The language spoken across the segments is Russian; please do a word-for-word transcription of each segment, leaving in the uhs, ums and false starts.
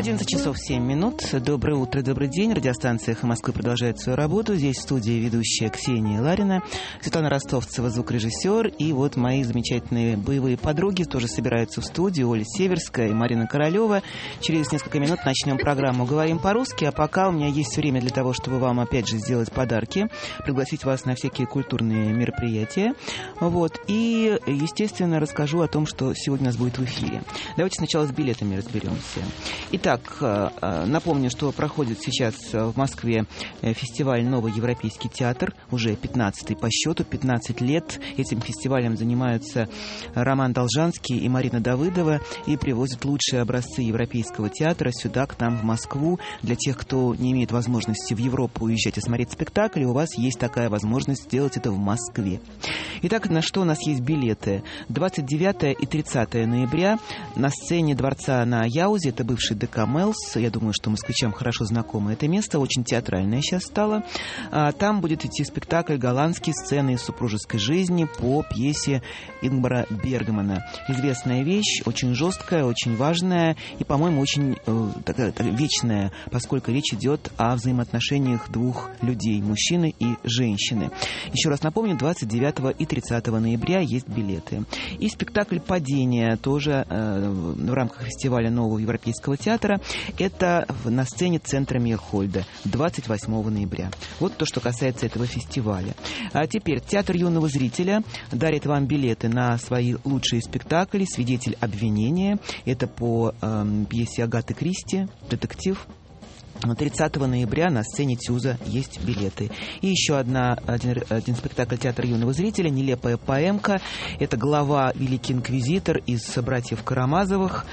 одиннадцать часов семь минут. Доброе утро, добрый день. Радиостанция «Эхо Москвы» продолжает свою работу. Здесь в студии ведущая Ксения Ларина, Светлана Ростовцева, звукорежиссер. И вот мои замечательные боевые подруги тоже собираются в студии. Оля Северская и Марина Королева. Через несколько минут начнем программу «Говорим по-русски». А пока у меня есть время для того, чтобы вам опять же сделать подарки, пригласить вас на всякие культурные мероприятия. Вот. И, естественно, расскажу о том, что сегодня у нас будет в эфире. Давайте сначала с билетами разберемся. Итак, напомню, что проходит сейчас в Москве фестиваль «Новый европейский театр», уже пятнадцатый по счету, пятнадцать лет. Этим фестивалем занимаются Роман Должанский и Марина Давыдова и привозят лучшие образцы европейского театра сюда, к нам, в Москву. Для тех, кто не имеет возможности в Европу уезжать и смотреть спектакли, у вас есть такая возможность сделать это в Москве. Итак, на что у нас есть билеты? двадцать девятого и тридцатого ноября на сцене Дворца на Яузе, это бывший ДК Мэлс, я думаю, что москвичам хорошо знакомо это место, очень театральное сейчас стало. Там будет идти спектакль «Голландские сцены из супружеской жизни» по пьесе Ингмара Бергмана. Известная вещь, очень жесткая, очень важная и, по-моему, очень э, такая, такая вечная, поскольку речь идет о взаимоотношениях двух людей, мужчины и женщины. Еще раз напомню, двадцать девятого и тридцатого ноября есть билеты. И спектакль «Падение» тоже э, в рамках фестиваля Нового европейского театра. Это на сцене центра Мейерхольда двадцать восьмого ноября. Вот то, что касается этого фестиваля. А теперь Театр юного зрителя дарит вам билеты на свои лучшие спектакли «Свидетель обвинения». Это по э, пьесе Агаты Кристи, детектив. тридцатого ноября на сцене Тюза есть билеты. И еще одна, один, один спектакль Театра юного зрителя «Нелепая поэмка». Это глава «Великий инквизитор» из «Братьев Карамазовых».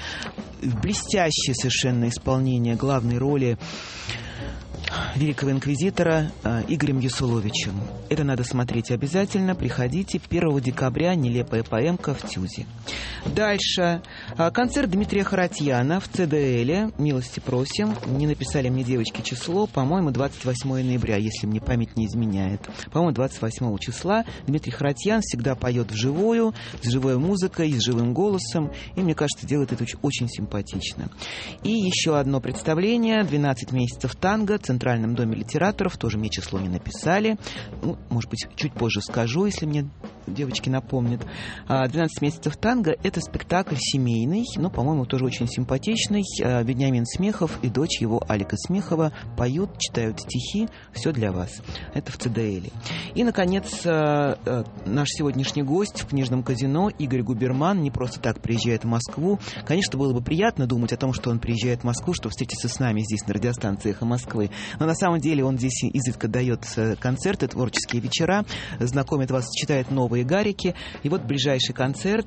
Блестящее совершенно исполнение главной роли великого инквизитора э, Игорем Ясуловичем. Это надо смотреть обязательно. Приходите. первого декабря «Нелепая поэмка» в Тюзе. Дальше. Э, концерт Дмитрия Харатьяна в ЦДЛе. Милости просим. Не написали мне девочки число. По-моему, двадцать восьмого ноября, если мне память не изменяет. По-моему, двадцать восьмого числа. Дмитрий Харатьян всегда поет вживую, с живой музыкой, с живым голосом. И, мне кажется, делает это очень симпатично. И еще одно представление. «двенадцать месяцев танго» в Центральном доме литераторов. Тоже мне число не написали. Ну, может быть, чуть позже скажу, если мне девочки напомнят. «двенадцать месяцев танго» — это спектакль семейный, но, по-моему, тоже очень симпатичный. Вениамин Смехов и дочь его Алика Смехова поют, читают стихи. Все для вас. Это в ЦДЛе. И, наконец, наш сегодняшний гость в книжном казино Игорь Губерман не просто так приезжает в Москву. Конечно, было бы приятно думать о том, что он приезжает в Москву, чтобы встретиться с нами здесь на радиостанции «Эхо Москвы». Но на самом деле он здесь изредка дает концерты, творческие вечера, знакомит вас, читает новые гарики. И вот ближайший концерт...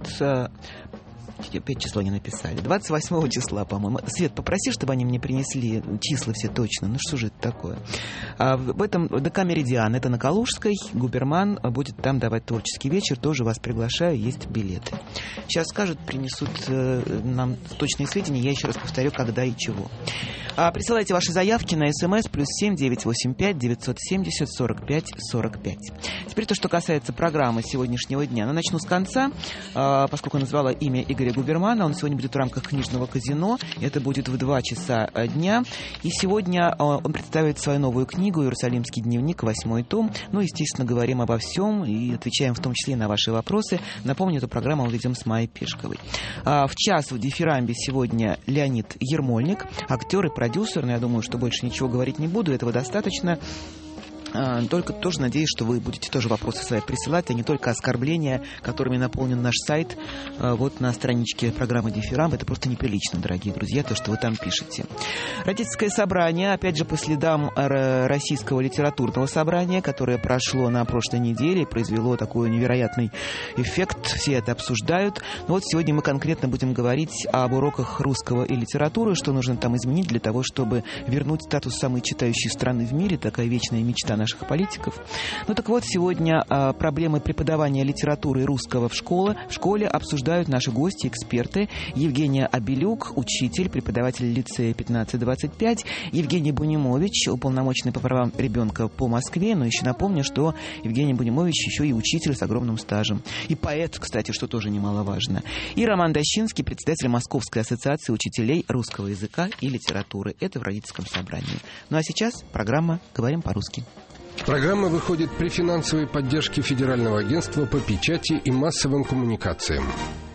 Опять число не написали. двадцать восьмого числа, по-моему. Свет, попроси, чтобы они мне принесли числа все точно. Ну что же это такое? А в этом ДК «Меридиан», это на Калужской. Губерман будет там давать творческий вечер. Тоже вас приглашаю, есть билеты. Сейчас скажут, принесут э, нам точные сведения. Я еще раз повторю, когда и чего. А, присылайте ваши заявки на СМС плюс семь девятьсот восемьдесят пять девятьсот семьдесят сорок пять сорок пять. Теперь то, что касается программы сегодняшнего дня. Но начну с конца, э, поскольку назвала имя Игоря Губермана. Он сегодня будет в рамках книжного казино. Это будет в два часа дня. И сегодня он представит свою новую книгу «Иерусалимский дневник», восьмой том. Ну, естественно, говорим обо всем и отвечаем в том числе на ваши вопросы. Напомню, эту программу мы ведем с Майей Пешковой. В час в дифирамбе сегодня Леонид Ермольник, актер и продюсер. Но я думаю, что больше ничего говорить не буду. Этого достаточно. Только тоже надеюсь, что вы будете тоже вопросы свои присылать, а не только оскорбления, которыми наполнен наш сайт. Вот на страничке программы «Дифирамб». Это просто неприлично, дорогие друзья, то, что вы там пишете. Родительское собрание, опять же, по следам российского литературного собрания, которое прошло на прошлой неделе, произвело такой невероятный эффект. Все это обсуждают. Но вот сегодня мы конкретно будем говорить об уроках русского и литературы, что нужно там изменить для того, чтобы вернуть статус самой читающей страны в мире. Такая вечная мечта наших политиков. Ну так вот, сегодня а, проблемы преподавания литературы и русского в школе, в школе обсуждают наши гости, эксперты. Евгения Абелюк, учитель, преподаватель лицея пятнадцать двадцать пять, Евгений Бунимович, уполномоченный по правам ребенка по Москве, но еще напомню, что Евгений Бунимович еще и учитель с огромным стажем. И поэт, кстати, что тоже немаловажно. И Роман Дощинский, председатель Московской ассоциации учителей русского языка и литературы. Это в родительском собрании. Ну а сейчас программа «Говорим по-русски». Программа выходит при финансовой поддержке Федерального агентства по печати и массовым коммуникациям.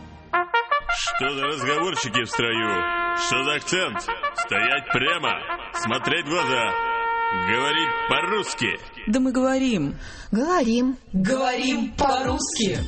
Что за разговорчики в строю? Что за акцент? Стоять прямо, смотреть в глаза, говорить по-русски. Да мы говорим. Говорим. Говорим по-русски.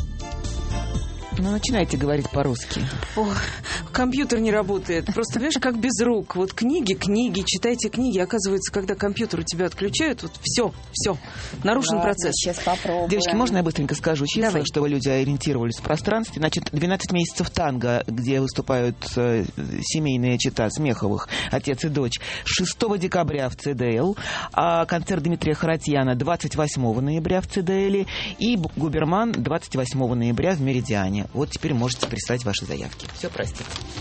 Ну, начинайте говорить по-русски. О, компьютер не работает. Просто, понимаешь, как без рук. Вот книги, книги, читайте книги. Оказывается, когда компьютер у тебя отключают, вот все, все. Нарушен Ладно, процесс. Сейчас попробуем. Девочки, можно я быстренько скажу числа, Давай. чтобы люди ориентировались в пространстве? Значит, двенадцать месяцев танго, где выступают э, семейные чета Смеховых, отец и дочь, шестого декабря в ЦДЛ, а концерт Дмитрия Харатьяна двадцать восьмого ноября в ЦДЛ и Губерман двадцать восьмого ноября в Меридиане. Вот теперь можете прислать ваши заявки. Все, простите.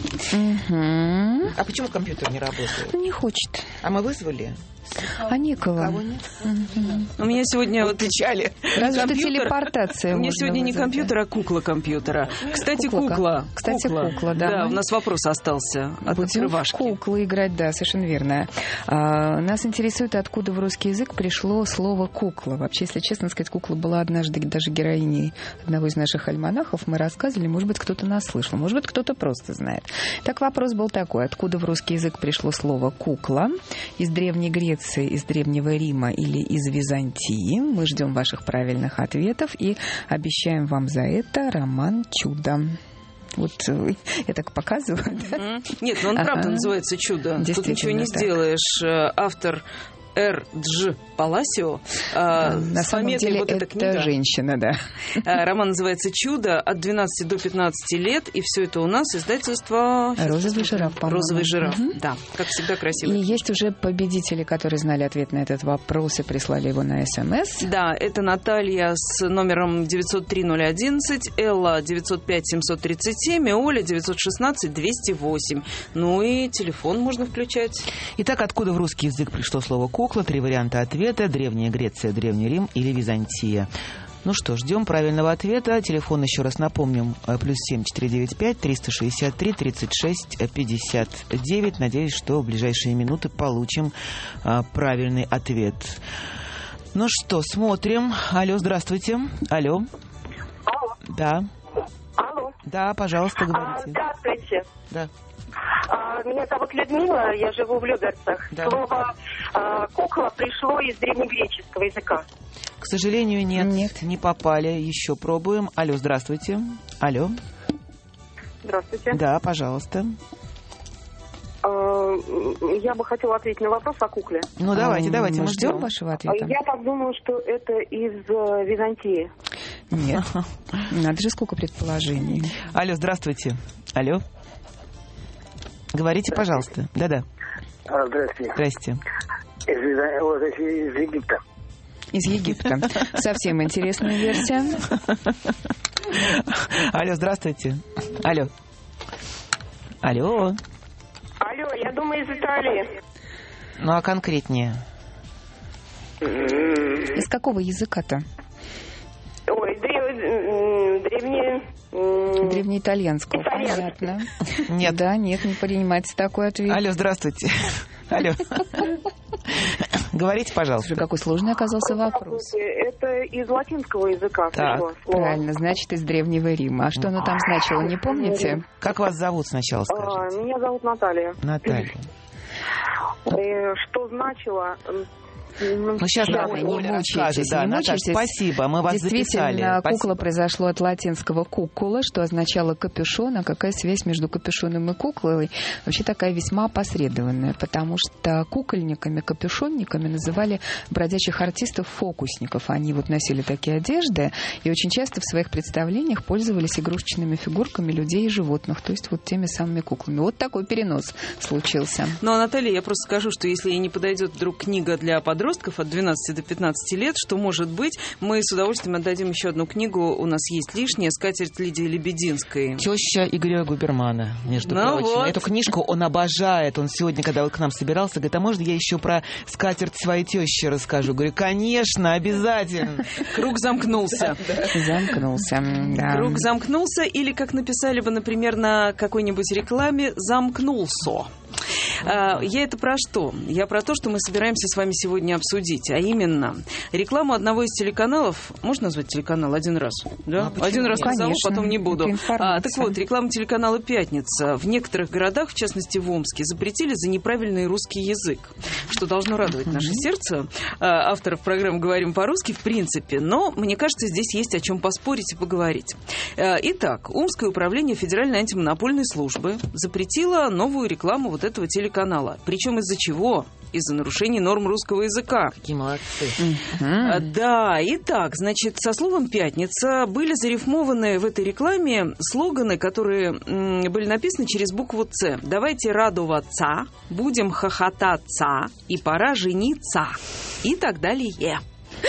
Угу. А почему компьютер не работает? Не хочет. А мы вызвали? А некого. Кого нет? У меня сегодня вот Печали. Разве что компьютер. телепортация. У меня можно сегодня не вызвать, компьютер, а кукла компьютера. Кстати, Кукла. кукла. Кстати, кукла, да. Да, у нас вопрос остался от Будем в открывашки. куклы играть, да, совершенно верно. А, нас интересует, откуда в русский язык пришло слово «кукла». Вообще, если честно сказать, кукла была однажды даже героиней одного из наших альманахов. Мы рассказывали, может быть, кто-то нас слышал, может быть, кто-то просто знает. Так вопрос был такой: откуда в русский язык пришло слово «кукла»? Из Древней Греции, из Древнего Рима или из Византии? Мы ждем ваших правильных ответов и обещаем вам за это роман «Чудо». Вот э, я так показываю. Да? Mm-hmm. Нет, ну он Ага. правда называется «Чудо». Тут ничего не так. сделаешь. Автор Р. Дж. Паласио. А, На с самом пометкой деле вот эта это книга. женщина, да. А, роман называется «Чудо» от двенадцати до пятнадцати лет. И все это у нас издательство... «Розовый жираф», по-моему. «Розовый жираф», Мгм. да. Как всегда, красиво. И есть уже победители, которые знали ответ на этот вопрос и прислали его на СМС. Да, это Наталья с номером девятьсот три ноль одиннадцать, Элла девятьсот пять семьсот тридцать семь и Оля девятьсот шестнадцать двести восемь. Ну и телефон можно включать. Итак, откуда в русский язык пришло слово «кукла»? Три варианта ответа: Древняя Греция, Древний Рим или Византия. Ну что, ждем правильного ответа. Телефон еще раз напомним: плюс семь четыре девять пять триста шестьдесят три тридцать шесть пятьдесят девять. Надеюсь, что в ближайшие минуты получим а, правильный ответ. Ну что, смотрим. Алло, здравствуйте. Алло. Алло. Да. Алло. Да, пожалуйста, А, говорите. здравствуйте. Да. А, меня зовут Людмила, я живу в Люберцах. Да. Слово а, «кукла» пришло из древнегреческого языка. К сожалению, нет, Нет. не попали. Еще пробуем. Алло, здравствуйте. Алло. Здравствуйте. Да, пожалуйста. А, я бы хотела ответить на вопрос о кукле. Ну, давайте, А, давайте, мы мы ждем ждем. вашего А, ответа. Я так думаю, что это из э, Византии. Нет. Надо же, сколько предположений. Алло, здравствуйте. Алло. Говорите, пожалуйста. Да-да. А, Здравствуйте. Здрасте. Из, Виза- вот, из Египта. Из Египта. Совсем интересная версия. Алло, здравствуйте. Алло. Алло. Алло, я думаю, из Италии. Ну, а конкретнее? Из какого языка-то? Ой, древ- м, древние... м, Древнеитальянского. Итальянский. Понятно. Нет. Да, нет, не принимается такой ответ. Алло, здравствуйте. Алло. Говорите, пожалуйста. Слушай, какой сложный оказался вопрос. Это из латинского языка Так. пришло слово. Правильно, значит, из Древнего Рима. А что оно там значило, не помните? Как вас зовут сначала, А, скажите? меня зовут Наталья. Наталья. Э, Что значило... м, Ну, сейчас Да, Оля не Оля мучайтесь, расскажет. Да, не Наташ, мучайтесь. спасибо, мы вас Действительно, записали. кукла Спасибо. произошло от латинского «кукула», что означало «капюшон». А какая связь между капюшоном и куклой? Вообще такая весьма опосредованная, потому что кукольниками, капюшонниками называли бродячих артистов-фокусников. Они вот носили такие одежды и очень часто в своих представлениях пользовались игрушечными фигурками людей и животных, то есть вот теми самыми куклами. Вот такой перенос случился. Ну, а Наталья, я просто скажу, что если ей не подойдет вдруг книга для подростков, подростков от двенадцати до пятнадцати лет, что может быть. Мы с удовольствием отдадим еще одну книгу. У нас есть лишняя «Скатерть» Лидии Лебединской. Теща Игоря Губермана, между ну прочим. Вот. Эту книжку он обожает. Он сегодня, когда вот к нам собирался, говорит, а можно я еще про скатерть своей тещи расскажу? Говорю, конечно, обязательно. Круг замкнулся. Замкнулся, да. Круг замкнулся, или, как написали бы, например, на какой-нибудь рекламе, замкнулся. Я это про что? Я про то, что мы собираемся с вами сегодня обсудить, а именно рекламу одного из телеканалов. Можно назвать телеканал один раз? Да? А один раз назову, потом не буду. А, так вот, рекламу телеканала «Пятница» в некоторых городах, в частности в Омске, запретили за неправильный русский язык, что должно радовать наше сердце. Авторов программы «Говорим по-русски» в принципе, но мне кажется, здесь есть о чем поспорить и поговорить. Итак, Омское управление Федеральной антимонопольной службы запретило новую рекламу вот этого телеканала. Причем из-за чего? Из-за нарушений норм русского языка. Какие молодцы. Mm-hmm. Да, итак, значит, со словом «пятница» были зарифмованы в этой рекламе слоганы, которые м, были написаны через букву «Ц». Давайте радоваться, будем хохотаться, и пора жениться, и так далее.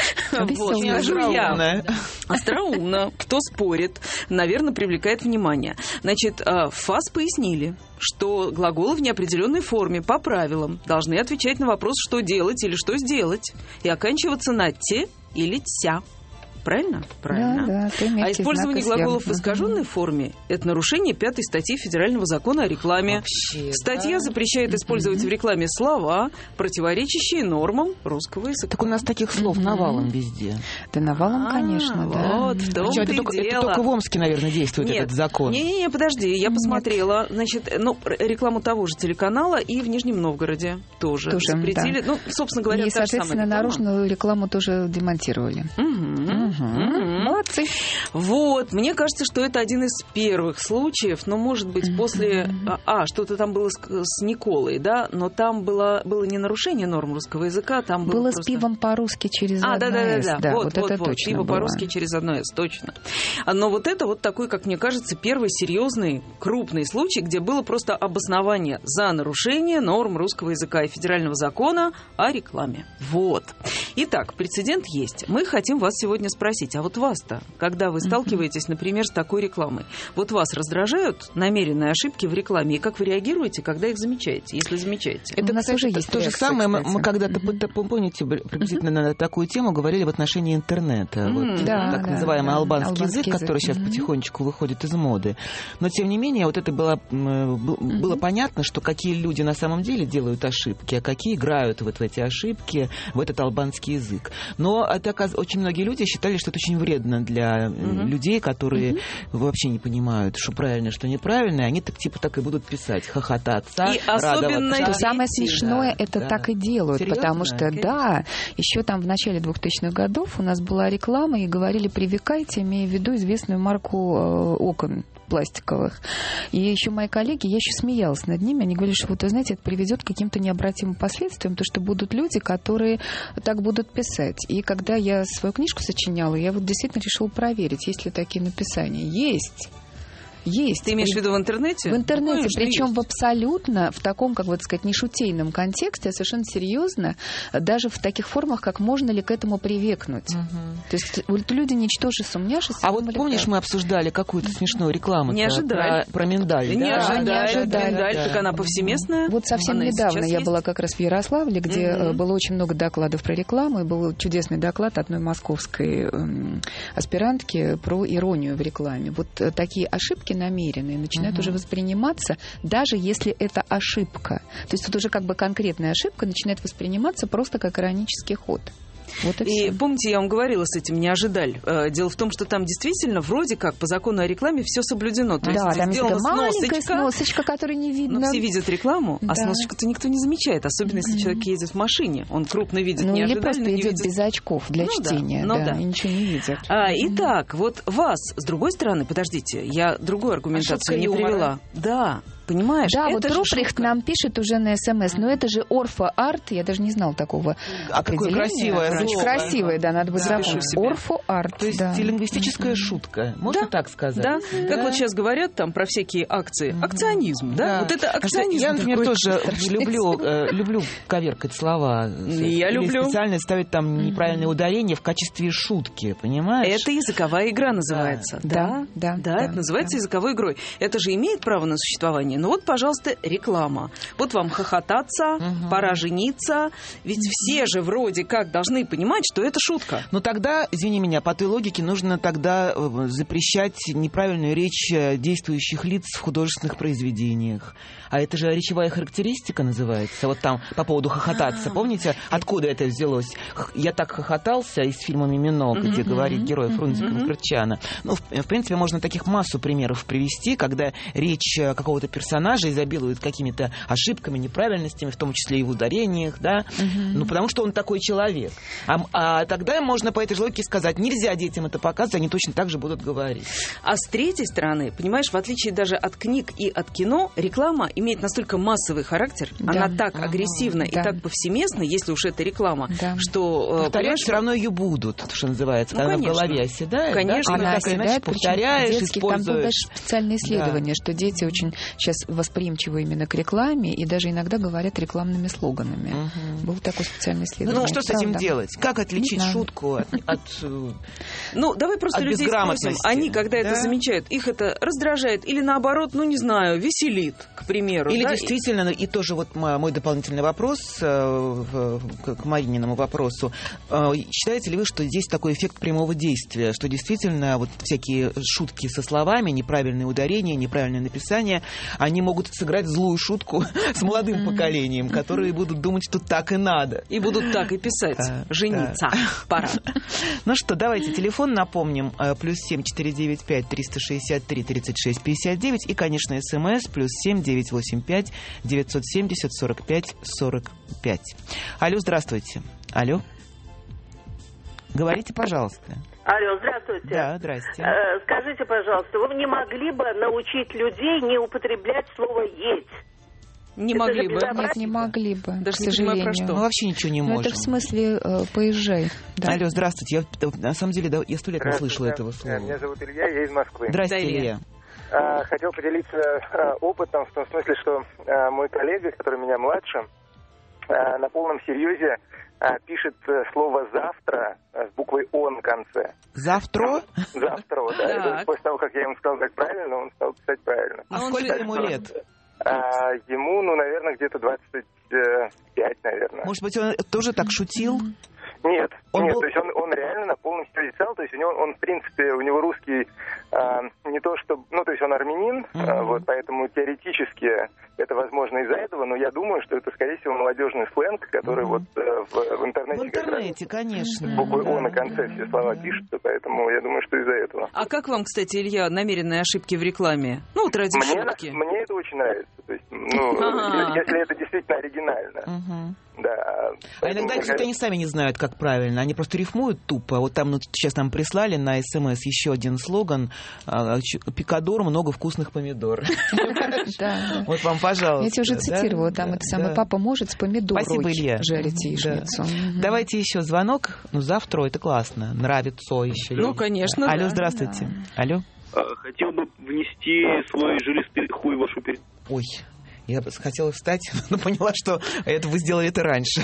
Вот, скажу я. Остроумно. Кто спорит, наверное, привлекает внимание. Значит, в ФАС пояснили, что глаголы в неопределенной форме по правилам должны отвечать на вопрос, что делать или что сделать, и оканчиваться на «те» или «тся». Правильно? Правильно. Да, да, а использование глаголов в искаженной форме – это нарушение пятой статьи Федерального закона о рекламе. Вообще, Статья да? запрещает использовать в рекламе слова, противоречащие нормам русского языка. Так у нас таких слов навалом везде. Да навалом, конечно, а, да. Вот, в том-то это, и только, дело. это только в Омске, наверное, действует Нет, этот закон. Не-не-не, подожди, я посмотрела. Значит, ну, рекламу того же телеканала и в Нижнем Новгороде тоже, тоже запретили. Да. Ну, собственно говоря, и, соответственно, наружную рекламу тоже демонтировали. Угу. Угу. Молодцы. Вот, мне кажется, что это один из первых случаев, но, может быть, после... А, что-то там было с, с Николой, да? Но там было, было не нарушение норм русского языка, там было Было просто... с пивом по-русски через а, одно да, да, «с». Да, да, вот, вот, вот, это вот, точно пиво было. по-русски через одно «с», точно. Но вот это вот такой, как мне кажется, первый серьезный, крупный случай, где было просто обоснование за нарушение норм русского языка и федерального закона о рекламе. Вот. Итак, прецедент есть. Мы хотим вас сегодня спросить, а вот вас-то, когда вы сталкиваетесь, например, с такой рекламой, вот вас раздражают намеренные ошибки в рекламе, и как вы реагируете, когда их замечаете, если замечаете? Это, у нас кстати, уже есть то же реакция, самое. Мы, кстати. мы когда-то, mm-hmm. помните, приблизительно mm-hmm. на такую тему говорили в отношении интернета. Mm-hmm. Вот, да, так да, называемый да, албанский, албанский язык, язык, который сейчас mm-hmm. потихонечку выходит из моды. Но, тем не менее, вот это было, mm-hmm. было понятно, что какие люди на самом деле делают ошибки, а какие играют вот в эти ошибки, в этот албанский язык. Но это, очень многие люди считали, что это очень вредно для mm-hmm. людей, которые mm-hmm. вообще не понимают, что правильно, что неправильно, и они так типа так и будут писать, хохотаться, и особенно что самое смешное, да, это да. так и делают, Серьезно? потому что, Конечно. да, еще там в начале двухтысячных годов у нас была реклама, и говорили «привыкайте», имея в виду известную марку э, окон пластиковых. И еще мои коллеги, я еще смеялась над ними, они говорили, что вот, вы знаете, это приведет к каким-то необратимым последствиям, потому что будут люди, которые так будут писать. И когда я свою книжку сочиняла, я вот действительно решила проверить, есть ли такие написания. Есть. Есть. Ты имеешь в виду в интернете? В интернете, Конечно, причем есть. в абсолютно, в таком, как бы сказать, не шутейном контексте, а совершенно серьезно, даже в таких формах, как можно ли к этому привыкнуть. Угу. То есть вот люди, ничтоже сумняшися. А вот помнишь, мы обсуждали какую-то смешную рекламу не ожидали. Про, про миндаль? Не да? ожидали. Не ожидали. Миндаль, да. так она повсеместная. Вот совсем она недавно я есть. была как раз в Ярославле, где угу. было очень много докладов про рекламу, и был чудесный доклад одной московской эм, аспирантки про иронию в рекламе. Вот э, такие ошибки намеренные начинают начинают uh-huh. уже восприниматься, даже если это ошибка. То есть тут уже как бы конкретная ошибка начинает восприниматься просто как иронический ход. Вот и и все. Помните, я вам говорила с этим, не ожидали. Дело в том, что там действительно вроде как по закону о рекламе все соблюдено. То да, есть там сделана есть маленькая сносочка, сносочка, которую не видно. но все видят рекламу, да. а сносочку-то никто не замечает, особенно если mm-hmm. человек едет в машине. Он крупно видит, ну, не или ожидали, просто не идет видит. без очков для ну, чтения, да, ну, да, да. и ничего не видят. А, итак, вот вас, с другой стороны, подождите, я другую аргументацию Ошибка не юмора. привела. Да. Понимаешь? Да, это вот Руприхт нам пишет уже на СМС, но это же орфо-арт, я даже не знал такого а какое красивое Очень слово. красивое, да, надо будет Да. запомнить. Орфо-арт, То есть да. лингвистическая шутка, можно Да. так сказать? Да. Как вот сейчас говорят там про всякие акции. Акционизм, да? Вот это акционизм. Я, например, такой тоже страшный люблю, э, люблю коверкать слова. Я Или люблю. специально ставить там неправильное ударение в качестве шутки, понимаешь? Это языковая игра называется. Да, Да, да, да, да, это называется да. языковой игрой. Это же имеет право на существование. Ну вот, пожалуйста, реклама. Вот вам хохотаться, пора жениться. Ведь все же вроде как должны понимать, что это шутка. Ну тогда, извини меня, по той логике нужно тогда э, запрещать неправильную речь э, действующих лиц в художественных произведениях. А это же речевая характеристика называется. Вот там по поводу хохотаться. Помните, откуда это взялось? Х- Я так хохотался из фильма «Мимино», где говорит герой Фрунзика Макарчана. Ну, в, в принципе, можно таких массу примеров привести, когда речь э, какого-то персонажа изобилует какими-то ошибками, неправильностями, в том числе и в ударениях, да? Ну, потому что он такой человек. А, а тогда можно по этой же логике сказать, нельзя детям это показывать, они точно так же будут говорить. А с третьей стороны, понимаешь, в отличие даже от книг и от кино, реклама имеет настолько массовый характер, Да. она так агрессивна и Да. так повсеместна, если уж это реклама, Да. что... э, Повторять понимаешь, все равно ее будут, что называется, Ну, когда она в конечно. голове оседает. Конечно. Да? Ты Она так или иначе оседает, причем повторяешь, детский, там было используешь. даже специальное исследование, что дети очень сейчас восприимчивы именно к рекламе и даже иногда говорят рекламными слоганами. Мгм. Было такое специальное исследование. Ну, что с этим Правда. делать? Как отличить Не знаю. шутку от... от, э, Ну, давай просто От людей спросим, безграмотности. они, когда это Да. замечают, их это раздражает или наоборот, ну, не знаю, веселит, к примеру. Или да? действительно, и тоже вот мо- мой дополнительный вопрос э, в- к к Марининому вопросу. Э, Считаете ли вы, что здесь такой эффект прямого действия, что действительно вот всякие шутки со словами, неправильные ударения, неправильное написание, они могут сыграть злую шутку с молодым поколением, которые будут думать, что так и надо. И будут так и писать. Да, Жениться. Пора. Ну что, давайте телефон напомним. э, Плюс семь четыре девять пять триста шестьдесят три тридцать шесть пятьдесят девять. И, конечно, смс плюс семь девять восемь пять девятьсот семьдесят сорок пять сорок пять. Алло, здравствуйте. Алло. Говорите, пожалуйста. Алло, здравствуйте. Да, здрасте. Э, скажите, пожалуйста, вы не могли бы научить людей не употреблять слово «еть»? Не Это могли же бы. безобразие. Нет, не могли бы, Даже к не понимаю, про сожалению. что. Мы вообще ничего не Ну, можем. это в смысле э, поезжай. Да. Алло, здравствуйте. Я, на самом деле, да, я сто лет не слышала этого слова. Меня зовут Илья, я из Москвы. Здрасте, Да, Илья. Илья. А, Хотел поделиться а, опытом в том смысле, что а, мой коллега, который меня младше, а, на полном серьезе а, пишет э, слово «завтра» а, с буквой «о» на конце. Завтра? Завтра, да. И Так. только после того, как я ему сказал, как правильно, он стал писать правильно. А Но он сколько же- ему лет? А, ему, ну, наверное, где-то двадцать пять, наверное. Может быть, он тоже так шутил? Нет, Он нет, был- то есть он, он реально на полном серьезе писал, то есть у него, он, в принципе, у него русский а, не то что, ну, то есть он армянин, а, Мгм. вот, поэтому теоретически это возможно из-за этого, но я думаю, что это, скорее всего, молодежный сленг, который Мгм. вот э, в, в интернете, В как раз интернете, конечно. с буквой да. «о» на конце все слова пишутся, поэтому я думаю, что из-за этого. А как вам, кстати, Илья, намеренные ошибки в рекламе? Ну, вот ради Мне, шутки. мне это очень нравится, то есть, ну, Ага. если это действительно оригинально, Мгм. да. А Поэтому, иногда мне кстати, они сами не знают, как правильно. Они просто рифмуют тупо. Вот там ну, сейчас нам прислали на СМС еще один слоган. а, ч- Пикадор, много вкусных помидор. Да. Вот вам, пожалуйста. Я тебе уже да? цитировала, там Да, это самое, да. папа может с помидорой Спасибо, Илья. жарить Мгм, яичницу. Мгм. Давайте еще звонок. Ну, завтра это классно. Нравится еще. Ну, конечно, Алло, да. здравствуйте. Алло. Хотел бы внести свой жилистый хуй в вашу передачу. Ой, я хотела встать, но поняла, что это вы сделали это раньше.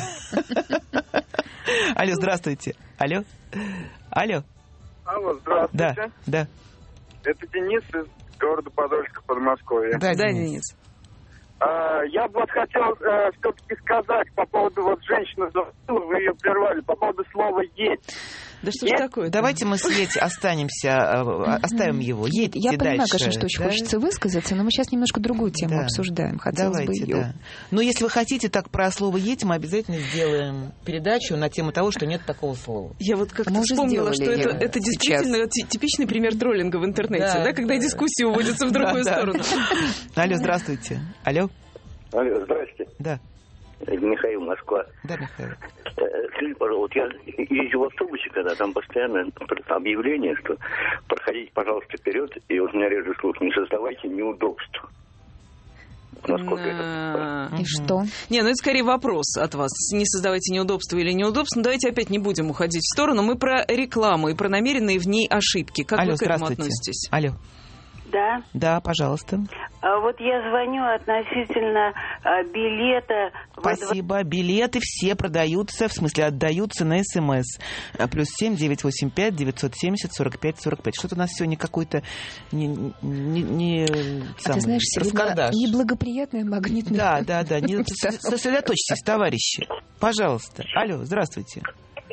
Алло, здравствуйте. Алло. Алло. Алло, Да, здравствуйте. да. Это Денис из города Подольска, Подмосковья. Да, Да, Денис. Денис. А, я бы вот хотел э, все-таки сказать по поводу вот женщины, вы ее прервали, по поводу слова «есть». Да что ж Нет, такое? Давайте мы с Ети останемся, э, оставим его. Едьте Я понимаю, дальше. конечно, что очень Да? хочется высказаться, но мы сейчас немножко другую тему Да. обсуждаем. Хотелось Давайте, бы ее. да. Но если вы хотите так про слово «еть», мы обязательно сделаем передачу на тему того, что нет такого слова. Я вот как-то Мы уже вспомнила, что сделали это, её это действительно ти- типичный пример троллинга в интернете, Да, да, когда да. дискуссия уводится в другую Да, да. сторону. Алло, здравствуйте. Алло. Алло, здрасте. Да, Михаил, Москва. да, Михаил. Скажите, пожалуйста, вот я езжу в автобусе, когда там постоянно объявление, что проходите, пожалуйста, вперед, и вот меня режет слух, не создавайте неудобств. И что? Не, ну это скорее вопрос от вас. Не создавайте неудобства или неудобства. Но давайте опять не будем уходить в сторону. Мы про рекламу и про намеренные в ней ошибки. Как Алло, вы к этому здравствуйте. относитесь? Алло. Да. Да, пожалуйста. А вот я звоню относительно а, билета. Спасибо. Билеты все продаются, в смысле отдаются на СМС. Плюс семь девятьсот восемьдесят пять девятьсот семьдесят сорок пять сорок пять. Что-то у нас сегодня какой-то не, не, не А самый, ты знаешь, сегодня неблагоприятная магнитная... Да, да, да. Не, сосредоточьтесь, товарищи. Пожалуйста. Алло, здравствуйте.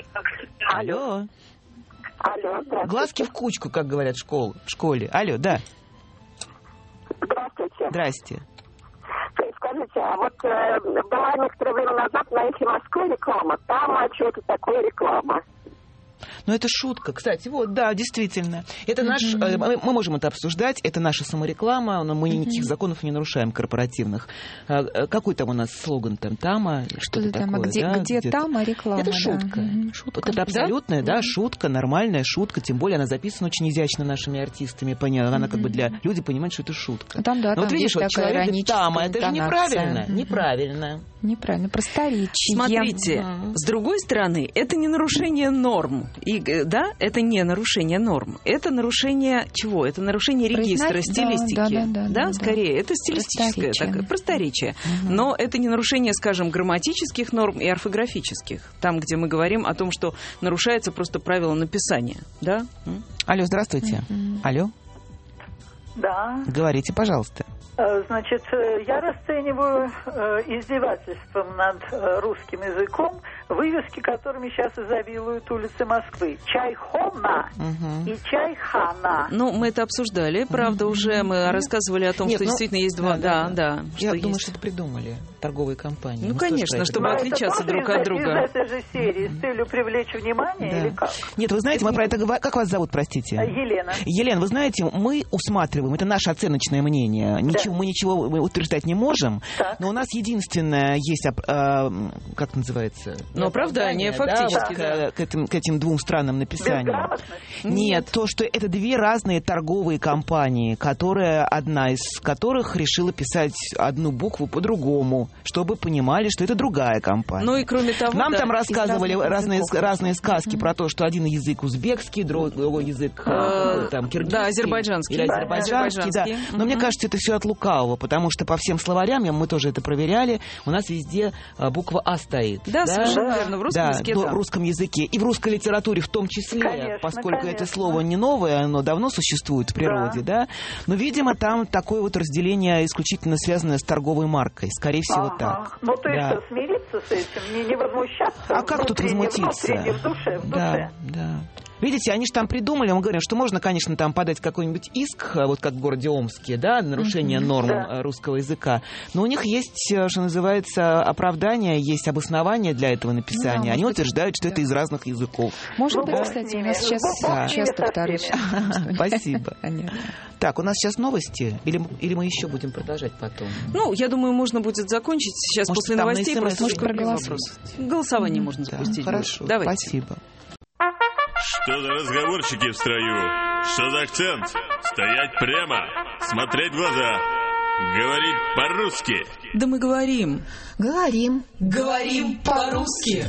Алло. Алло, глазки в кучку, как говорят в школе. В школе. Алло, да. Здравствуйте. Здрасте. Скажите, а вот э, была некоторое время назад на «Эхе Москвы» реклама. Там а что это такое реклама? Ну, это шутка. Кстати, вот, да, действительно. Это наш, mm-hmm. мы, мы можем это обсуждать. Это наша самореклама, но мы mm-hmm. никаких законов не нарушаем корпоративных. А, какой там у нас слоган? Там Тама? Что-то, что-то там, такое, где, да? где Тама реклама. Это шутка. Да. Mm-hmm. шутка. Вот это абсолютная, да? да, mm-hmm. шутка, нормальная шутка. Тем более она записана очень изящно нашими артистами. Понятно. Она mm-hmm. как бы для... Люди понимают, что это шутка. Там, да, но там вот видишь, вот человек Тама, это же неправильно. Mm-hmm. Неправильно. Неправильно, просторечие. Смотрите, mm-hmm. с другой стороны, это не нарушение норм. И, да, это не нарушение норм. Это нарушение чего? Это нарушение регистра, Произнать? стилистики. Да, да, да, да, да, скорее. да. Это стилистическое, Просторечие. Так, просторечие. Угу. Но это не нарушение, скажем, грамматических норм и орфографических. Там, где мы говорим о том, что нарушается просто правило написания. Да? Алло, здравствуйте. Угу. Алло. Да. Говорите, пожалуйста. Значит, я расцениваю издевательством над русским языком вывески, которыми сейчас изобилуют улицы Москвы. Чайхона угу. и Чайхана. Ну, мы это обсуждали, правда, угу. уже. Мы Нет. рассказывали о том, Нет, что ну, действительно есть два. Да, да. да, Я что думаю, есть. что это придумали торговые компании. Ну, Мы конечно, чтобы Но отличаться друг из, от друга. Из этой же серии с целью привлечь внимание да. или как? Нет, вы знаете, мы про это говорим. Как вас зовут, простите? Елена. Елена, вы знаете, мы усматриваем, это наше оценочное мнение. Ничего, да. Мы ничего утверждать не можем, так. но у нас единственное есть, э, как называется? Ну, оправдание, фактически. Да, вот, да. К, этим, к этим двум странным написаниям. Нет, Нет, то, что это две разные торговые компании, которые, одна из которых решила писать одну букву по-другому, чтобы понимали, что это другая компания. Ну и кроме того, Нам да, там рассказывали разные, разные сказки mm-hmm. про то, что один язык узбекский, другой язык э, там, киргизский. Да, азербайджанский. Или азербайджанский, да. Mm-hmm. Но мне кажется, это все от лукавого, потому что по всем словарям, мы тоже это проверяли, у нас везде буква А стоит. Да, да? совершенно верно. В русском да, языке, да. В русском языке. И в русской литературе в том числе, конечно, поскольку конечно. это слово не новое, оно давно существует в природе, да. да? Но, видимо, там такое вот разделение исключительно связанное с торговой маркой. Скорее всего, ага. так. Ну, то есть да. что, смириться с этим, не, не возмущаться? А как тут возмутиться? Внутренне, в душе, в душе. Да, да. Видите, они же там придумали, мы говорим, что можно, конечно, там подать какой-нибудь иск, вот как в городе Омске, да, нарушение mm-hmm. норм да. русского языка. Но у них есть, что называется, оправдание, есть обоснование для этого написания. Ну, они быть, утверждают, что да. это из разных языков. Может ну, быть, да. кстати, у нас сейчас да. часто второй. Спасибо. Так, у нас сейчас новости, или, или мы еще будем продолжать потом? Ну, я думаю, можно будет закончить сейчас Может, после новостей. На просто может, проголосовать. Голосование mm-hmm. можно да, запустить. Хорошо, Давайте. Спасибо. Что за разговорчики в строю? Что за акцент? Стоять прямо, смотреть в глаза, говорить по-русски. Да мы говорим. Говорим. Говорим по-русски.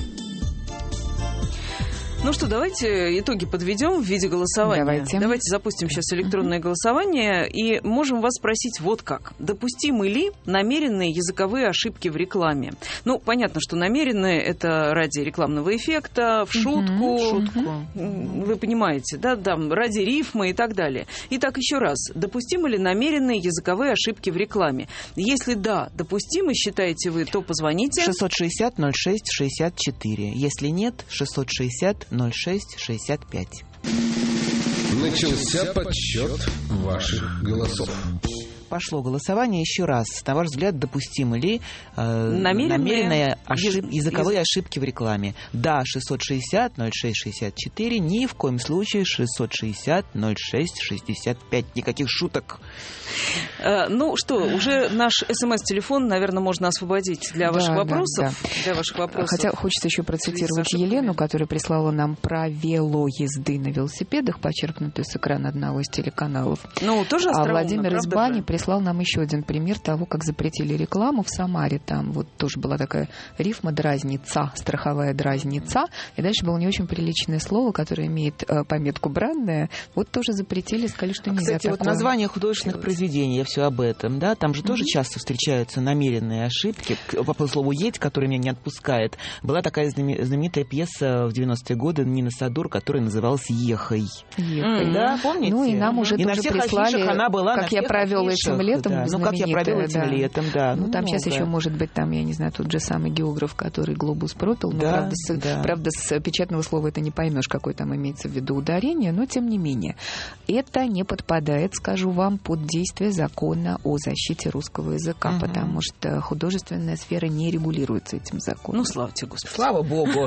Ну что, давайте итоги подведем в виде голосования. Давайте. Давайте запустим сейчас электронное uh-huh. голосование и можем вас спросить вот как. Допустимы ли намеренные языковые ошибки в рекламе? Ну, понятно, что намеренные — это ради рекламного эффекта, в шутку. Uh-huh. шутку. Вы понимаете, да, да, ради рифмы и так далее. Итак, еще раз. Допустимы ли намеренные языковые ошибки в рекламе? Если да, допустимы, считаете вы, то позвоните. шестьсот шестьдесят ноль шесть шестьдесят четыре. Если нет, шестьсот шестьдесят ноль шесть шестьдесят пять. Начался подсчет ваших голосов. Пошло голосование еще раз. На ваш взгляд, допустимы ли э, намеренные, намеренные ошиб... ез... языковые ез... ошибки в рекламе? Да, шестьсот шестьдесят ноль шесть шестьдесят четыре. Ни в коем случае шестьсот шестьдесят ноль шесть шестьдесят пять. Никаких шуток. Э, ну что, уже наш смс-телефон, наверное, можно освободить для да, ваших да, вопросов. Да. Для ваших вопросов. Хотя хочется еще процитировать Елену, которая прислала нам про велоезды на велосипедах, почерпнутую с экрана одного из телеканалов. Ну, тоже А остроумно, Владимир из Бани же? прислал нам еще один пример того, как запретили рекламу в Самаре. Там вот тоже была такая рифма «дразница», страховая дразница. И дальше было не очень приличное слово, которое имеет э, пометку «бранное». Вот тоже запретили, сказали, что нельзя. Кстати, вот название художественных делать. произведений, я все об этом, да, там же mm-hmm. тоже часто встречаются намеренные ошибки. По слову «едь», которое меня не отпускает, была такая знаменитая пьеса в девяностые годы Нины Садур, которая называлась «Ехай». «Ехай». Mm-hmm. Да, помните? Ну и нам уже и тоже прислали, она была, как я провел афишах, этим летом, да. Ну, как я провел этим да. летом, да. Ну, ну там много. Сейчас еще может быть, там, я не знаю, тот же самый географ, который глобус пропил, но да, правда, с, да. правда, с печатного слова это не поймешь, какое там имеется в виду ударение, но тем не менее. Это не подпадает, скажу вам, под действие закона о защите русского языка, угу. потому что художественная сфера не регулируется этим законом. Ну, слава тебе, Господи. Слава Богу.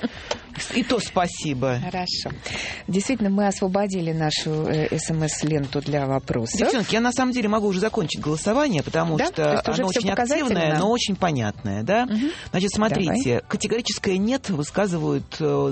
И то спасибо. Хорошо. Действительно, мы освободили нашу смс-ленту для вопросов. Девчонки, я на самом деле могу уже закончить голосование, потому да? что оно очень активное, но очень понятное. Да? Угу. Значит, смотрите, Давай. категорическое «нет» высказывают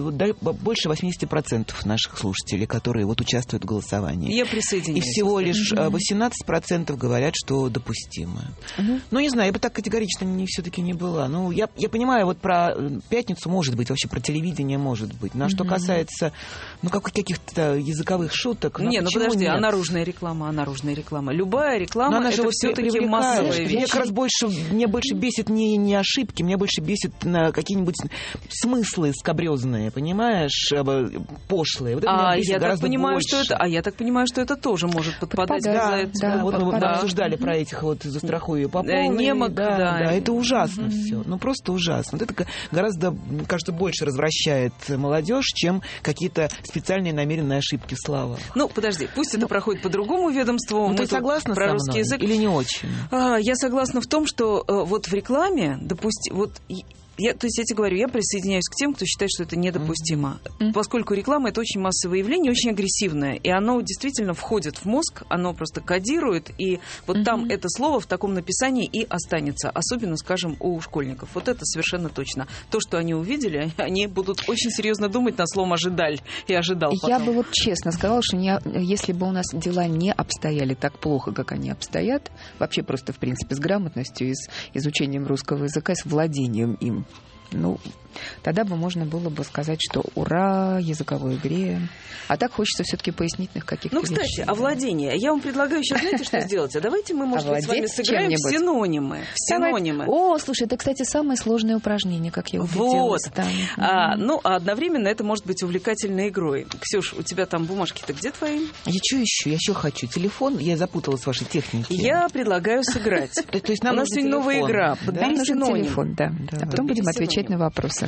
больше восемьдесят процентов наших слушателей, которые вот участвуют в голосовании. Я присоединяюсь. И всего лишь восемнадцать процентов говорят, что допустимо. Угу. Ну, не знаю, я бы так категорично не, все-таки не была. Ну, я, я понимаю, вот про пятницу может быть, вообще про телевидение может быть. Но mm-hmm. что касается ну, как, каких-то языковых шуток... Ну, не, ну подожди, нет? а наружная реклама, а наружная реклама. Любая реклама, она это все-таки массовая вещь. Мне как раз больше, мне больше бесит не, не ошибки, мне больше бесит на какие-нибудь смыслы скабрёзные, понимаешь, пошлые. Вот а, я так понимаю, что это, а я так понимаю, что это тоже может подпадать. Да, это, да, да, вот мы да. обсуждали про этих вот застрахую по полной. Немок, да, да. да, это ужасно mm-hmm. все. Ну, просто ужасно. Вот это гораздо, мне кажется, больше развращает молодежь, чем какие-то специальные намеренные ошибки в словах. Ну, подожди, пусть ну, это проходит по другому ведомству. Ну, ты согласна про со русский мной язык? Или не очень? А, я согласна в том, что а, вот в рекламе, допустим, вот... Я, то есть я тебе говорю, я присоединяюсь к тем, кто считает, что это недопустимо. Mm-hmm. Поскольку реклама – это очень массовое явление, очень агрессивное. И оно действительно входит в мозг, оно просто кодирует. И вот mm-hmm. там это слово в таком написании и останется. Особенно, скажем, у школьников. Вот это совершенно точно. То, что они увидели, они будут очень серьезно думать над словом «ожидаль». И ожидал потом. Я бы вот честно сказала, что не, если бы у нас дела не обстояли так плохо, как они обстоят, вообще просто, в принципе, с грамотностью и с изучением русского языка, с владением им, ну, тогда бы можно было бы сказать, что ура, языковой игре. А так хочется все-таки пояснительных каких-то Ну, кстати, вещей, овладение. Да. Я вам предлагаю еще, знаете, что сделать? А давайте мы, может быть, с вами сыграем в синонимы. В синонимы. О, слушай, это, кстати, самое сложное упражнение, как я Вот. убедилась. А, ну, а одновременно это может быть увлекательной игрой. Ксюш, у тебя там бумажки-то где твои? Я что ищу? Я еще хочу. Телефон? Я запуталась в вашей технике. Я предлагаю сыграть. То есть нам у нас сегодня новая игра. Подбери синоним. Телефон, да. А потом будем отвечать на вопросы.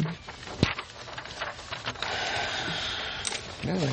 Давайте.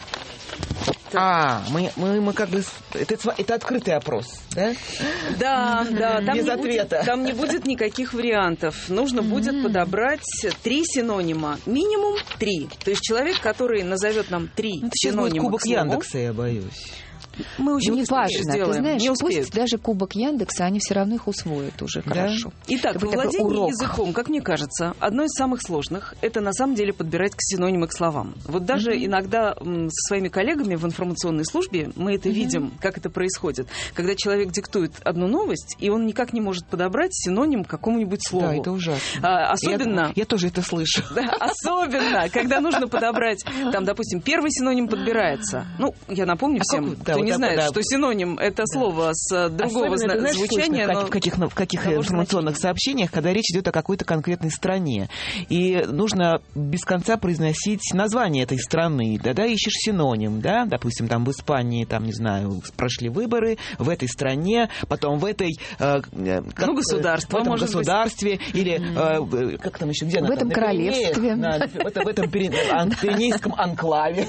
А, мы, мы, мы как бы... Это, это открытый опрос, да? Да, да. Там Без не ответа. Будет, там не будет никаких вариантов. Нужно mm-hmm. будет подобрать три синонима. Минимум три. То есть человек, который назовет нам три ну, синонима. Будет кубок к слову, Яндекса, я боюсь. Мы очень не важно, сделаем. Ты знаешь, не пусть даже кубок Яндекса, они все равно их усвоят уже да? хорошо. Итак, владение языком, как мне кажется, одно из самых сложных – это на самом деле подбирать синонимы к словам. Вот даже mm-hmm. иногда м, со своими коллегами в информационной службе мы это mm-hmm. видим, как это происходит. Когда человек диктует одну новость, и он никак не может подобрать синоним к какому-нибудь слову. Да, это ужасно. А, особенно… Я, я тоже это слышу. Да, особенно, когда нужно подобрать, там, допустим, первый синоним подбирается. Ну, я напомню а всем, как, да, кто вот не так, знает, да. что синоним – это да. слово с другого Особенно, зна- знаешь, звучания. Но... В каких, в каких информационных сообщениях, когда речь идет о какой-то конкретной стране. И нужно без конца произносить название этой страны. Да, да, ищешь синоним, да, допустим, там в Испании, там, не знаю, прошли выборы, в этой стране, потом в этой... Э, как, ну, государство, в этом может государстве, быть. Или, э, как там еще, где в этом там, королевстве. На, в, в этом Пиренейском анклаве.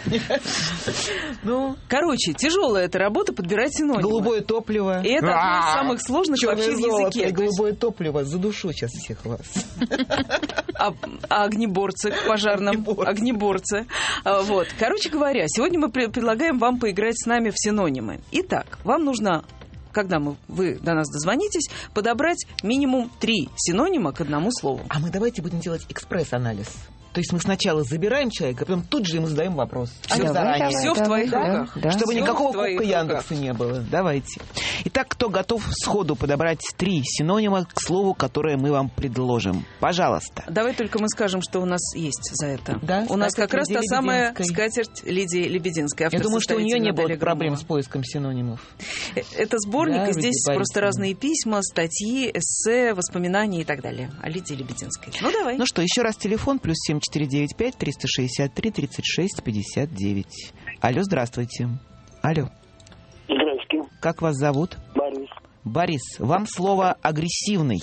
Ну, короче, тяжелая эта работа подбирать синонимы. Голубое топливо. И это одно из самых сложных вообще в языке. Голубое топливо. Задушу сейчас всех вас. А, а огнеборцы к пожарным? Огнеборцы. огнеборцы. А, вот. Короче говоря, сегодня мы предлагаем вам поиграть с нами в синонимы. Итак, вам нужно, когда мы, вы до нас дозвонитесь, подобрать минимум три синонима к одному слову. А мы давайте будем делать экспресс-анализ. То есть мы сначала забираем человека, а потом тут же ему задаем вопрос. Все, Все заранее. Все в твоих да, руках. да. Чтобы Всё никакого в твоих кубка Яндекса руках. не было. Давайте. Итак, кто готов сходу подобрать три синонима к слову, которое мы вам предложим? Пожалуйста. Давай только мы скажем, что у нас есть за это. Да, у нас скатерть как раз та Лидии самая Лебединской. скатерть Лидии Лебединской. Я думаю, что у нее не было Наталья проблем Громова. с поиском синонимов. Это сборник, Да, и здесь Лидия просто Борисовна. разные письма, статьи, эссе, воспоминания и так далее о Лидии Лебединской. Ну, давай. Ну что, еще раз телефон, плюс семь четыре девять пять триста шестьдесят три тридцать шесть пятьдесят девять. Алло, здравствуйте. Алло. Здравствуйте. Как вас зовут? Борис. Борис, вам слово «агрессивный».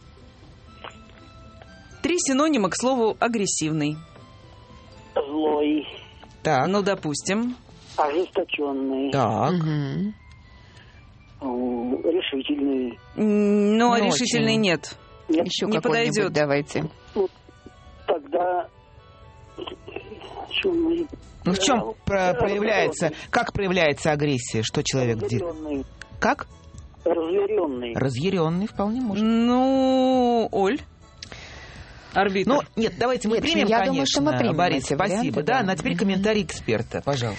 Три синонима к слову «агрессивный». Злой. Так. Ну, допустим. Ожесточенный. Так. Мгм. м, Решительный. М, Ну, а Не решительный очень. нет. Нет, Еще Не какой-нибудь подойдет. давайте. тогда... Чумный. Ну в чем про- проявляется, как проявляется агрессия? Что человек делает? Разъяренный. Как? Разъяренный. Разъяренный вполне может. Ну, Оль. Арбитр. Ну, нет, давайте мы Нет, примем, я конечно, думаю, что мы примем Борис, эти спасибо. варианты, Да, да. ну а теперь комментарий эксперта, пожалуйста.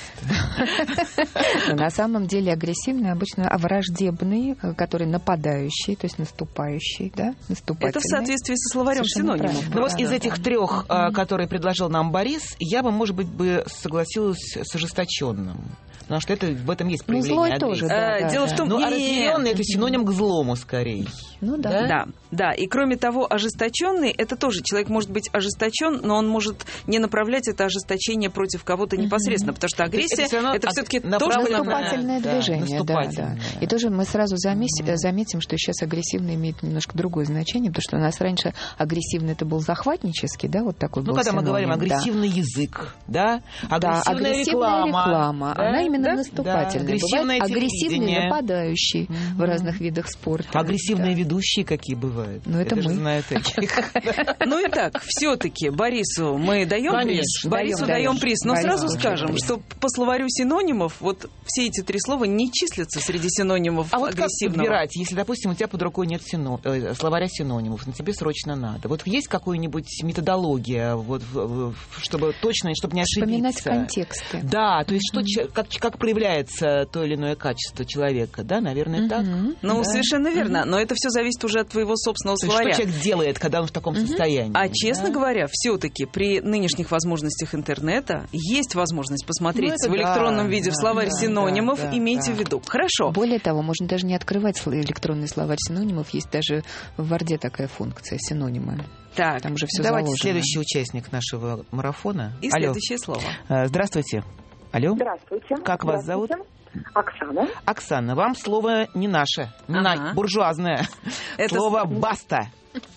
Но на самом деле агрессивный обычно враждебный, который нападающий, то есть наступающий, да, наступательный. Это в соответствии со словарем Совершенно синонимов. правильно. Ну вот Да, из да, этих да. трех, а, которые предложил нам Борис, я бы, может быть, бы согласилась с ожесточенным. Потому что это, в этом есть Ну, проявление злой агрессии. тоже, да, Э, да, Дело да. в том, Ну, а не- разъяренный это синоним к злому, скорее. Ну да. Да, да. И кроме того, ожесточенный, это тоже человек может быть ожесточен, но он может не направлять это ожесточение против кого-то непосредственно, потому что То есть агрессия это всё равно это от- все-таки тоже направлено направлено. Наступательное Да, движение, да, да. наступательное. И тоже мы сразу замес- заметим, что сейчас агрессивно имеет немножко другое значение, потому что у нас раньше агрессивный это был захватнический, да, вот такой Ну, был когда мы синоним, говорим да. агрессивный язык, да, Да, агрессивная, агрессивная реклама, да, она именно да, наступательная. да, агрессивное Бывает агрессивный телевидение. нападающий в разных видах спорта. Агрессивные Да. ведущие какие бывают? Ну, это же мы. знают таких. Ну и так, все-таки Борису мы даем Конечно, приз. Борису даем, даем приз. Но Борису сразу даем скажем, приз. что по словарю синонимов вот все эти три слова не числятся среди синонимов А вот как агрессивного. подбирать, если, допустим, у тебя под рукой нет сино- э, словаря синонимов, но тебе срочно надо? Вот есть какая-нибудь методология, вот, в- в- чтобы точно, чтобы не Вспоминать ошибиться? контексты. Да, то есть что, че- как, как проявляется то или иное качество человека, да, наверное, так? Мгм. Ну, Да. совершенно верно. Но это все зависит уже от твоего собственного То есть словаря. что человек делает, когда он в таком состоянии? А честно да? говоря, все-таки при нынешних возможностях интернета есть возможность посмотреть Ну, это в электронном да, виде в да, словарь да, синонимов. да, да, Имейте да. в виду. Хорошо. Более того, можно даже не открывать сл- электронный словарь синонимов. Есть даже в Word такая функция синонимы. Так, Там уже все Давайте заложено. следующий участник нашего марафона. и Алло. следующее слово. Э, Здравствуйте. Алло. Здравствуйте. Как вас зовут? Оксана. Оксана, вам слово не наше, не Ага. на- буржуазное. Это Слово с- «баста».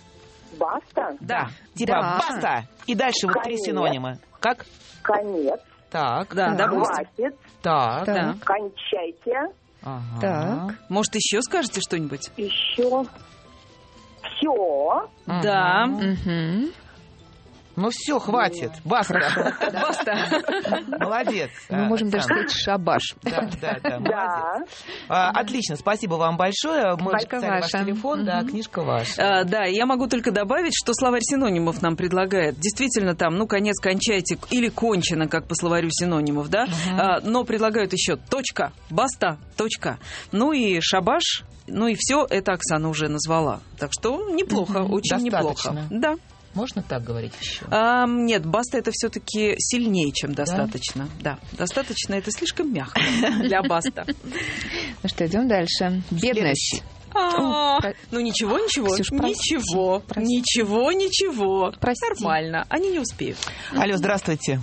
Баста. Да. Типа Да. «баста». И дальше вот три Конец. синонима. Как? Конец. Так. Да, Да. допустим. Хватит. Так. Да. Кончайте. Ага. Так. Может, еще скажете что-нибудь? Еще. Все. Ага. Да. Мгм. Ну все, хватит. Баста. Баста. Молодец. Мы можем даже Оксана. сказать шабаш. Да, да, да, молодец. Да. А, Отлично, спасибо вам большое. Мы Книжка записали ваш ваша. телефон, да, Мгм. книжка ваша. А, да, я могу только добавить, что словарь синонимов нам предлагает. Действительно, там, ну, конец, кончайте или кончено, как по словарю синонимов, да. А, но предлагают еще точка, баста, точка. Ну и шабаш, ну и все это Оксана уже назвала. Так что неплохо, Мгм. очень неплохо. Достаточно. Да. Можно так говорить еще? А, нет, баста это все-таки сильнее, чем достаточно. Да, достаточно это слишком мягко для баста. Ну что, идем дальше. Бедность. А, про- Ну ничего, ничего, Ксюш, прости, ничего, прости. ничего, ничего. Прости. Нормально, они не успеют. Алло, здравствуйте.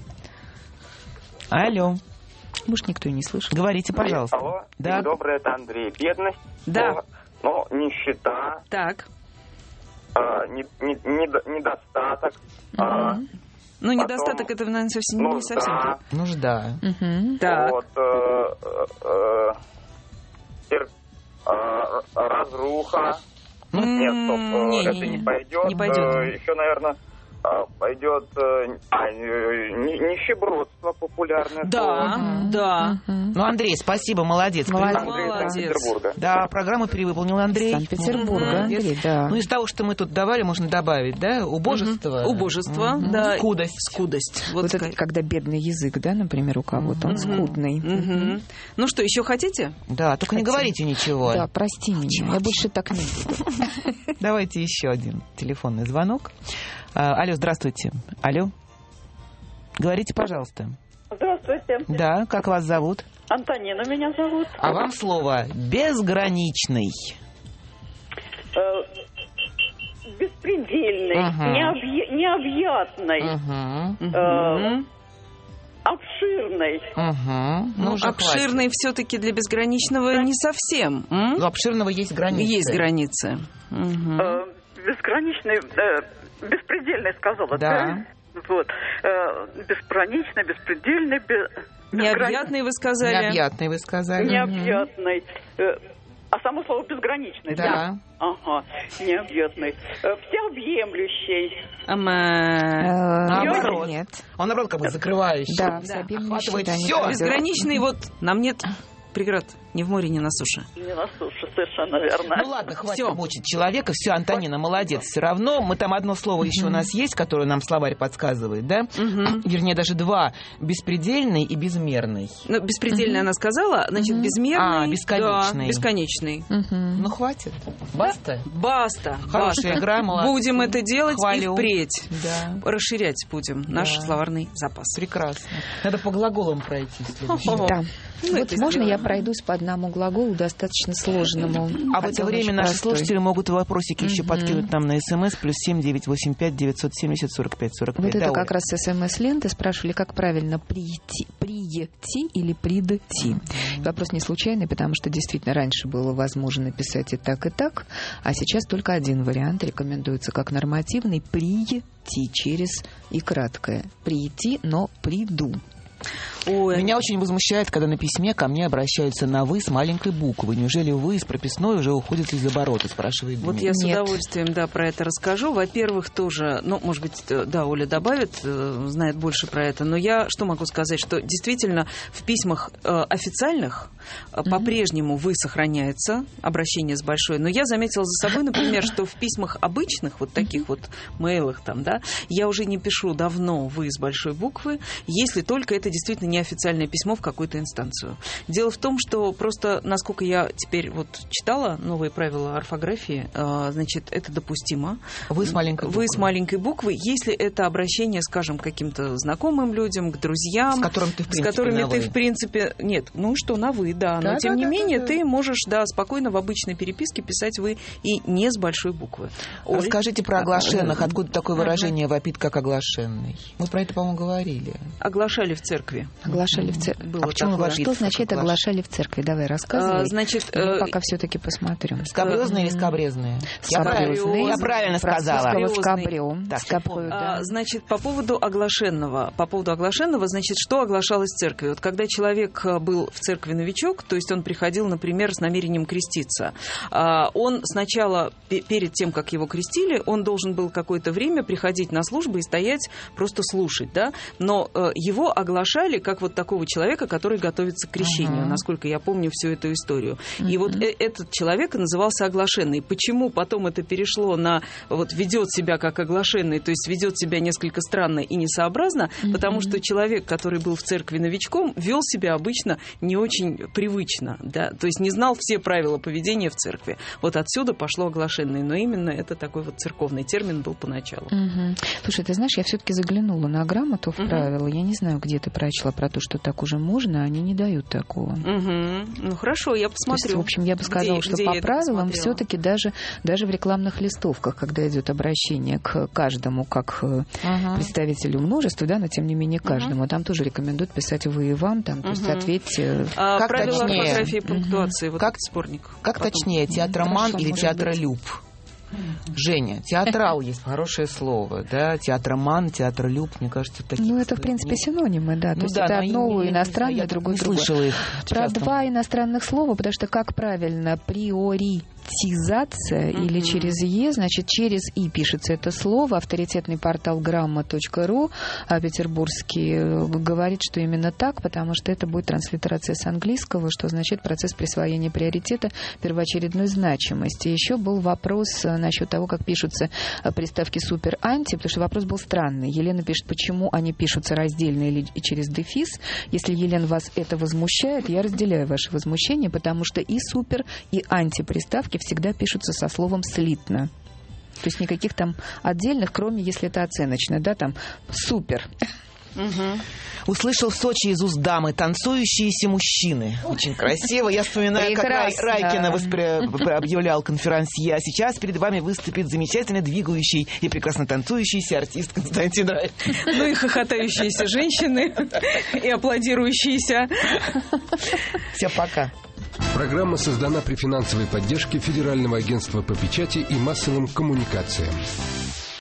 Алло, Может, никто и не слышит. говорите, пожалуйста. Алло, Да. день добрый, это Андрей. Бедность, Да. ну, нищета, Так, а, не- не- недо- недостаток, а, ну Потом недостаток это, наверное, совсем не совсем. нужда, то. Нужда. Мгм. Так, вот, э, э, тер- а, разруха. Ну, Нет, стоп, М, э, не, это не, не не. пойдет. Не пойдет. Э, Еще, наверное, а, пойдет э, а, э, ни- нищебродство. лекарство популярное. Да, слово. да. Ну, Андрей, спасибо, молодец. Молодец. Андрей из Молодец. Санкт-Петербурга. Да, программу перевыполнил Андрей. Санкт-Петербурга, Молодец. Андрей, да. Ну, из того, что мы тут давали, можно добавить, да? Убожество. Мгм. Убожество, Мгм. да. Скудость. Скудость. Вот, Вот ска- это когда бедный язык, да, например, у кого-то, он скудный. Мгм. Ну что, еще хотите? Да, только не Хотим. говорите ничего. Да, прости меня, я больше так не буду. Давайте еще один телефонный звонок. А, алло, здравствуйте. Алло. Говорите, пожалуйста. Здравствуйте. Да, как вас зовут? Антонина меня зовут. А вам слово «безграничный». Э, беспредельный, Ага. необъ- необъятный, Угу. э, обширный. Угу. Ну, обширный все-таки для безграничного не совсем. М? У обширного есть границы. Есть границы. Мгм. Э, безграничный, э, беспредельный, сказала. Да. Вот. Э, безграничный, беспредельный, бе- Необъятный, вы сказали. Необъятный, вы сказали. необъятный. Э, а само слово безграничный, Да. Ага, необъятный. Э, всеобъемлющий. Ама. Наоборот. Нет. Он, наоборот, как бы закрывающий. Да, всеобъемлющий, Охватывает да, не все. правда. Безграничный, вот нам нет преград ни в море, ни на суше. Не на суше, совершенно верно. Ну ладно, хватит Всё. мучить человека. Все, Антонина, молодец. Все равно мы там одно слово еще у нас есть, которое нам словарь подсказывает, да? Мгм. Вернее, даже два. Беспредельный и безмерный. Ну, беспредельно она сказала, значит, безмерный. А, бесконечный. Да, бесконечный. Мгм. Ну, хватит. Баста. Баста. Хорошая баста. игра, молодцы. Будем это делать Хвалю. и впредь. Да. Расширять будем наш Да. словарный запас. Прекрасно. Надо по глаголам пройти. следующий. Да. Ну, Вот это можно я сделаем. пройдусь по одному глаголу, достаточно сложному. А в это хотя он время очень наши простой. слушатели могут вопросики еще Мгм. подкинуть нам на смс плюс семь девять восемь пять девятьсот семьдесят сорок пять сорок пять. Вот это Да, как Оля? раз смс-ленты спрашивали, как правильно прийти, прийти или придти. Вопрос не случайный, потому что действительно раньше было возможно написать и так, и так, а сейчас только один вариант рекомендуется как нормативный — прийти через и краткое. Прийти, но приду. Ой, Меня очень возмущает, когда на письме ко мне обращаются на «вы» с маленькой буквы. Неужели «вы» с прописной уже уходит из оборота, спрашивает Вот Дмитрий. я с Нет. удовольствием, да, про это расскажу. Во-первых, тоже, ну, может быть, э, да, Оля добавит, э, знает больше про это, но я что могу сказать, что действительно в письмах э, официальных э, по-прежнему «вы» сохраняется, обращение с большой, но я заметила за собой, например, что в письмах обычных, вот таких вот мейлах там, да, я уже не пишу давно «вы» с большой буквы, если только это действительно неофициальное письмо в какую-то инстанцию. Дело в том, что просто, насколько я теперь вот читала новые правила орфографии, э, значит, это допустимо. Вы с маленькой буквы. Вы с маленькой буквы, если это обращение, скажем, к каким-то знакомым людям, к друзьям, С которым ты, в с принципе, которыми на ты, «вы». в принципе, нет, ну что, на «вы», да, Да, но тем да, не да, менее да, да. ты можешь, да, спокойно в обычной переписке писать «вы» и не с большой буквы. Оль? Расскажите про оглашенных. Откуда такое выражение «вопит как оглашенный»? Мы про это, по-моему, говорили. Оглашали в церкви. Оглашали в церкви. Было А почему такое. вопит? Что означает Как оглашали в церкви? Давай, рассказывай. А, значит, Я э, пока все-таки посмотрю. Скабрезные или скабрезные? Я Скабрезные. правильно, я правильно сказала. Французского Скабрезный. скабрё. Так, Скабрё, да. А, значит, по поводу оглашенного. По поводу оглашенного, значит, что оглашалось в церкви? Вот когда человек был в церкви новичок, то есть он приходил, например, с намерением креститься, а, он сначала, пе- перед тем, как его крестили, он должен был какое-то время приходить на службу и стоять, просто слушать, да? Но э, его оглашали как вот такого человека, который готовится к крещению, Ага. насколько я помню всю эту историю. И вот э- этот человек и назывался оглашенный. Почему потом это перешло на вот ведет себя как оглашенный, то есть ведет себя несколько странно и несообразно, потому что человек, который был в церкви новичком, вел себя обычно не очень привычно, да, то есть не знал все правила поведения в церкви. Вот отсюда пошло оглашенный, но именно это такой вот церковный термин был поначалу. Мгм. Слушай, ты знаешь, я все-таки заглянула на грамоту в Мгм. правила. Я не знаю, где ты прочла про то, что так уже можно, а они не дают такого. Мгм. Ну хорошо, я То посмотрю. есть, в общем, я бы сказала, Где- что где по я это правилам посмотрела? все-таки даже, даже в рекламных листовках, когда идет обращение к каждому как э, Ага. представителю множества, да, но тем не менее каждому, там тоже рекомендуют писать «вы» и «вам», там, то есть Мгм. ответьте. А, Как правила точнее? орфографии и пунктуации, вот Как- этот сборник. Как Потом. точнее, театроман Хорошо, или может театролюб? Женя, театрал есть хорошее слово, да, театроман, театролюб, мне кажется, такие. Ну, это, в принципе, синонимы, да. То Ну есть да, это но одно я не иностранное, знаю, я другое не другое. слышала их Про часто. два иностранных слова, потому что как правильно приори тизация mm-hmm. или через «е», значит, через «и» пишется это слово. Авторитетный портал грамма точка ру петербургский говорит, что именно так, потому что это будет транслитерация с английского, что означает процесс присвоения приоритета первоочередной значимости. Еще был вопрос насчет того, как пишутся приставки «супер», «анти», потому что вопрос был странный. Елена пишет, почему они пишутся раздельно или через дефис. Если, Елена, вас это возмущает, я разделяю ваше возмущение, потому что и «супер», и «анти» приставки всегда пишутся со словом «слитно». То есть никаких там отдельных, кроме если это оценочно, да, там «супер». Угу. Услышал в Сочи из уст дамы «танцующиеся мужчины». Очень красиво. Я вспоминаю, прекрасно, как Рай, Райкина воспри... объявлял конферансье. А сейчас перед вами выступит замечательно двигающий и прекрасно танцующийся артист Константин Рай. Ну и хохотающиеся женщины, и аплодирующиеся. Все, пока. Программа создана при финансовой поддержке Федерального агентства по печати и массовым коммуникациям.